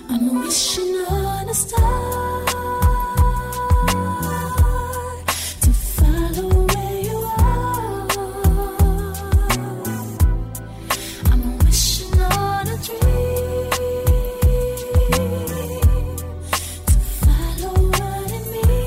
I'm wishing on a star to follow where you are. I'm wishing on a dream to follow what it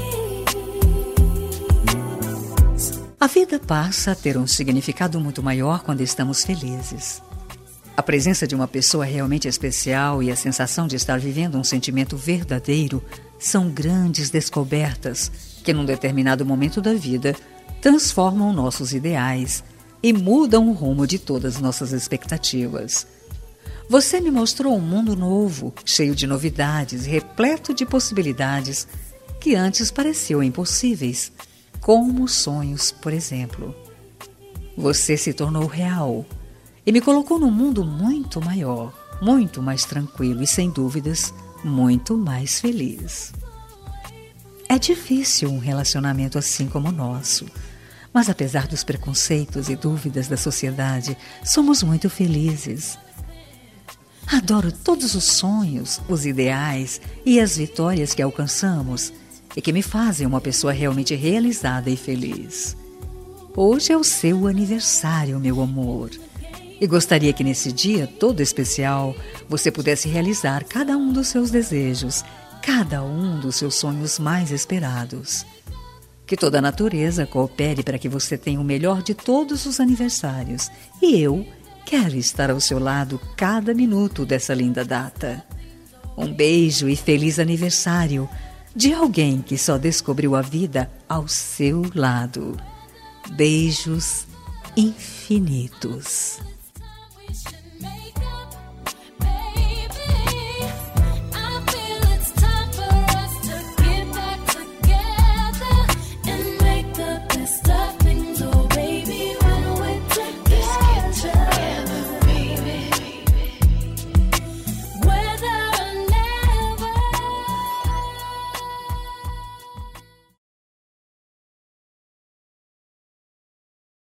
means. A vida passa a ter um significado muito maior quando estamos felizes. A presença de uma pessoa realmente especial e a sensação de estar vivendo um sentimento verdadeiro são grandes descobertas que, num determinado momento da vida, transformam nossos ideais e mudam o rumo de todas nossas expectativas. Você me mostrou um mundo novo, cheio de novidades, repleto de possibilidades que antes pareciam impossíveis, como sonhos, por exemplo. Você se tornou real e me colocou num mundo muito maior, muito mais tranquilo e, sem dúvidas, muito mais feliz. É difícil um relacionamento assim como o nosso, mas apesar dos preconceitos e dúvidas da sociedade, somos muito felizes. Adoro todos os sonhos, os ideais e as vitórias que alcançamos e que me fazem uma pessoa realmente realizada e feliz. Hoje é o seu aniversário, meu amor. E gostaria que nesse dia todo especial você pudesse realizar cada um dos seus desejos, cada um dos seus sonhos mais esperados. Que toda a natureza coopere para que você tenha o melhor de todos os aniversários. E eu quero estar ao seu lado cada minuto dessa linda data. Um beijo e feliz aniversário de alguém que só descobriu a vida ao seu lado. Beijos infinitos.